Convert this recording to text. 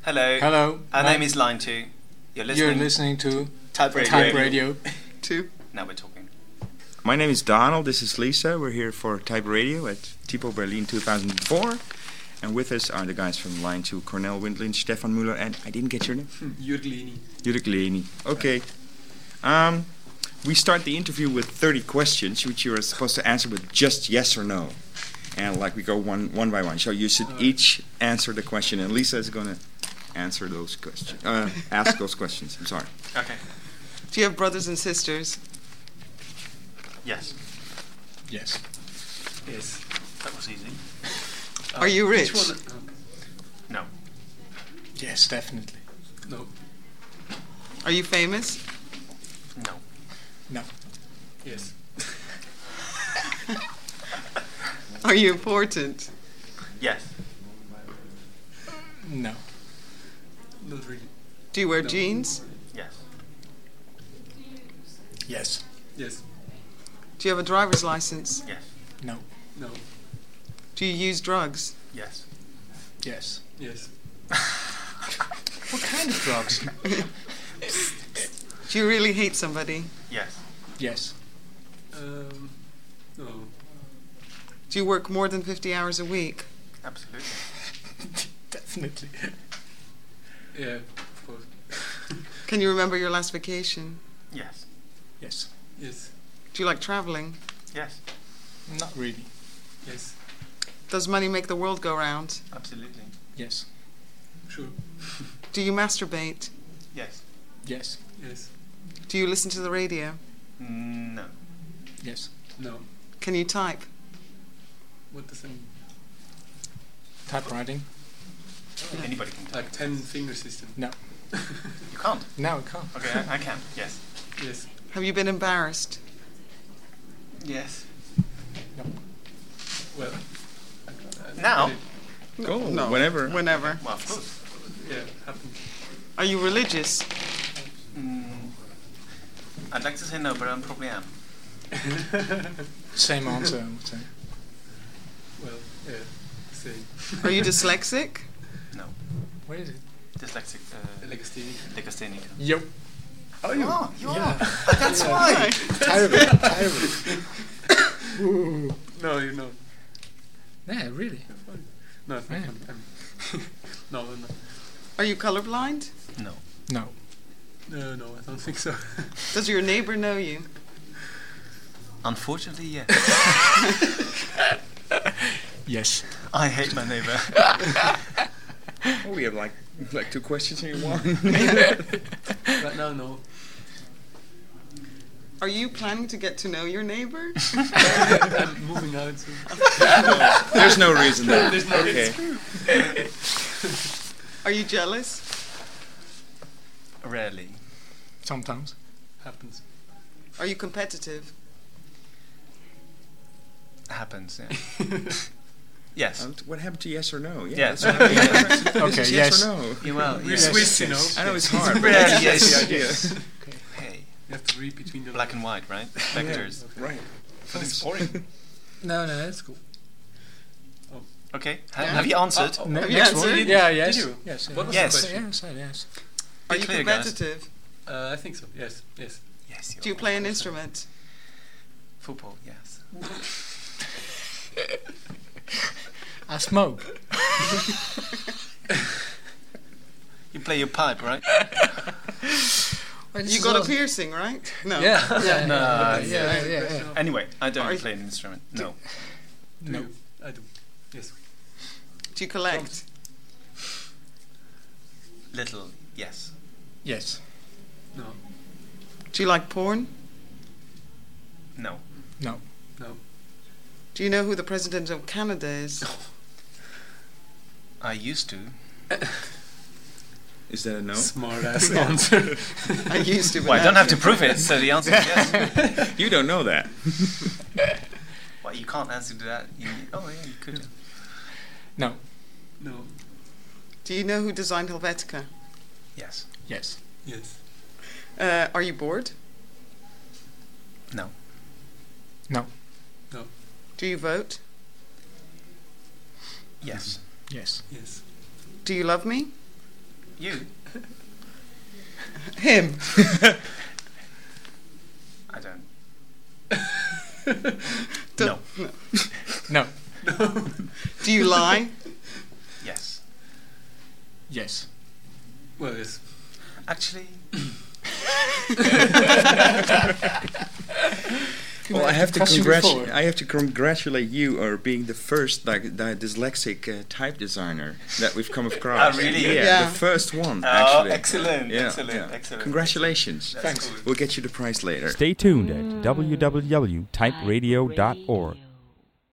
Hello. Hello. Our name is Line 2. You're listening to Type Radio. Type Radio. 2. Now we're talking. My name is Donald, this is Lisa. We're here for Type Radio at Tipo Berlin 2004. And with us are the guys from Line 2, Cornel Windlin, Stefan Müller, and I didn't get your name? Jurg Leni. Jurg Leni. Okay. We start the interview with 30 questions, which you are supposed to answer with just yes or no. And like we go one by one. So you should each answer the question, and Lisa is going to answer those questions. Ask those questions. I'm sorry. Okay. Do you have brothers and sisters? Yes. Yes. Yes. That was easy. Are you rich? Which one? No. Yes, definitely. No. Are you famous? No. No. Yes. Are you important? Yes. No. Not really. Do you wear No. jeans? Yes. Yes. Yes. Do you have a driver's license? Yes. No. No. Do you use drugs? Yes. Yes. Yes. What kind of drugs? Do you really hate somebody? Yes. Yes. No. Do you work more than 50 hours a week? Absolutely. Definitely. Yeah, of course. Can you remember your last vacation? Yes. Yes. Yes. Do you like traveling? Yes. Not really. Yes. Does money make the world go round? Absolutely. Yes. Sure. Do you masturbate? Yes. Yes. Yes. Do you listen to the radio? No. Yes. No. Can you type? What does that mean? Typewriting? Anybody can do Like 10 finger system? No. You can't. No, I can't. Okay, I can. Yes. Yes. Have you been embarrassed? Yes. No. Well. Now? Go, No. whenever. Whenever. Well, of course. Yeah, happened. Are you religious? I'd like to say no, but I probably am. Same answer, I would say. Well, yeah. Same. Are you dyslexic? No. What is it? Dyslexic. Legasthenic. Legasthenic. Yo. Oh, you are. You Yeah. are. That's why. Terrible. No, you're not. Yeah, really. No, it's not. Yeah. No. Are you colorblind? No. No. No, I don't think so. Does your neighbor know you? Unfortunately, yes. Yes. I hate my neighbor. Oh, we have like 2 questions in one. Right now, no. Are you planning to get to know your neighbor? I'm moving out soon. There's no reason there. There's no Okay. Are you jealous? Rarely. Sometimes. Happens. Are you competitive? Happens, yeah. Yes. What happened to yes or no? Yeah, Yes. that's what Yes. This Okay, is yes. or no? Yeah, well, We're yes. Swiss, you know. I know it's hard, but Rarely, that's yes. the idea. Hey, You have to read between the black and white, right? Vectors. Right. But it's boring. No, that's cool. Okay. Yeah. Have you answered? Ne- Have you next one? answered? Yeah, yes. Did you? Yes. What was Yes. the question? Yes, yes. Are Be you clear, guys. competitive? I think so. Yes. Yes. Do you play an instrument? Football, yes. I smoke. You play your pipe, right? You got a piercing, right? No. Yeah. No, Yeah. Anyway, I don't Are you- play an instrument. No. Do No. you? I do. Yes. Do you collect? Little, yes. Yes. No. Do you like porn? No. No. No. Do you know who the president of Canada is? I used to. Is that a no? Smart ass answer. I used to. But Well, I don't now- have to prove it, so the answer is yes. You don't know that. Well, you can't answer to that. Oh, yeah, you could. No. No. Do you know who designed Helvetica? Yes. Yes. Yes. Are you bored? No. No. No. Do you vote? Yes. Yes. Yes. Do you love me? You? Him. I don't. Do- No. No. Do you lie? Yes. Yes. Well, yes. Actually, Well, I have to Question before. congratulate you on being the first dyslexic type designer that we've come across. Oh, really? Yeah, Yeah. the first one, oh, actually. excellent, Yeah, excellent, yeah. excellent. Congratulations. That's Thanks. cool. We'll get you the prize later. Stay tuned at www.typeradio.org.